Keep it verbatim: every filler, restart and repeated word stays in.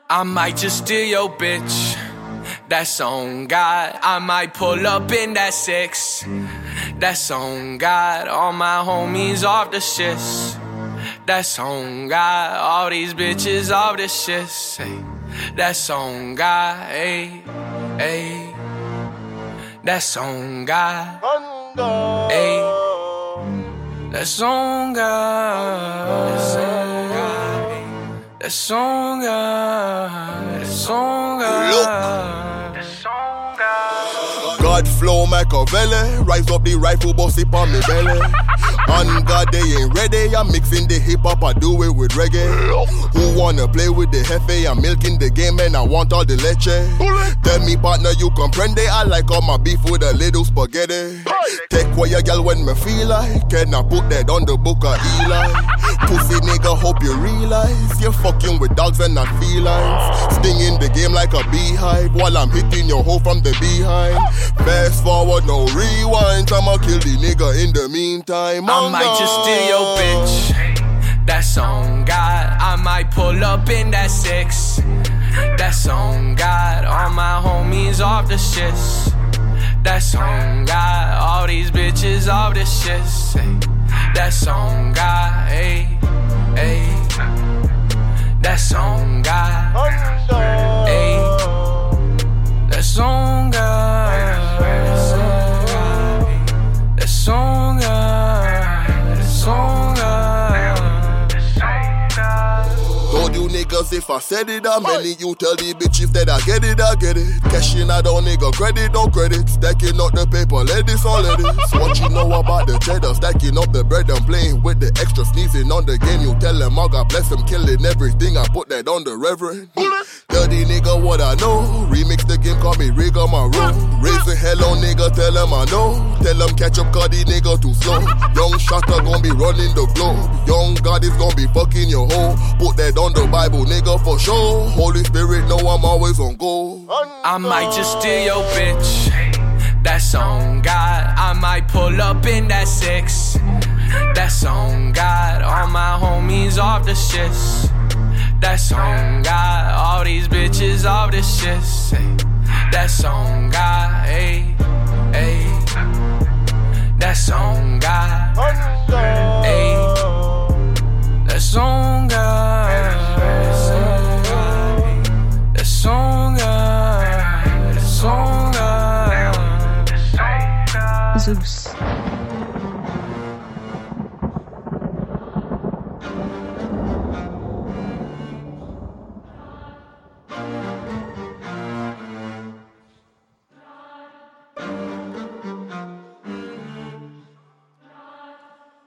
I might just steal your bitch. That's on God. I might pull up in that six. That's on God. All my homies off the shits. That's on God. All these bitches off the shits. Hey. That's on God. Hey, hey. That's on God. Hey. That's on God. That's on God. That's on God. That's on God. That's on God. God flow Machiavelli. Rise up the rifle, boss it on me belly. On God, they ain't ready. I'm mixing the hip hop, I do it with reggae. Who wanna play with the jefe? I'm milking the game and I want all the leche. Tell me, partner, you comprende? I like all my beef with a little spaghetti. Take away your girl when me feel like. Can I put that on the book of Eli? Pussy nigga, hope you realize you're fucking with dogs and not felines. Sting in the game like a beehive while I'm hitting your hoe from the behind. Fast forward, no rewind. I'ma kill the nigga in the meantime. I might just steal your bitch. That's on God. I might pull up in that six. That's on God. All my homies off the shits. That's on God. All these bitches off the shits. That's on God. Hey, hey. That's on God. Hey. That's on God. That's on God. That's on God. Told you niggas if I said it, I'm many. You tell the bitches that I get it, I get it. Cashing out on nigga credit, no credit. Stacking up the paper, let this all let this. What you know about the cheddar? Stacking up the bread and playing with the extra sneezing on the game. You tell them, oh God bless him, killing everything. I put that on the reverend. Tell the nigga what I know. Remix the game, call me Rig on my room. Raise the hell on nigga, tell them I know. Tell them catch up, cause the nigga too slow. Young Shatta gon' be running the globe. Young God is gon' be fucking your hoe. Put that on the Bible, nigga, for sure. Holy Spirit, know I'm always on go. I might just steal your bitch. That's on God. I might pull up in that six. That's on God. All my homies off the shits. That's on God. All these bitches off the shits. That's on God. Hey, hey. That's on God. Hey. That's on God. That's on God. That's on God. Zeus.